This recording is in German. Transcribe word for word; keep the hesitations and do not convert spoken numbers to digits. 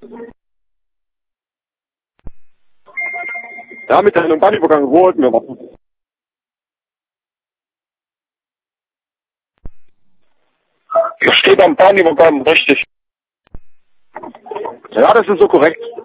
Ja, mit einem Bahnübergang wollten wir was. Das steht am Bahnübergang, richtig. Ja, das ist so korrekt.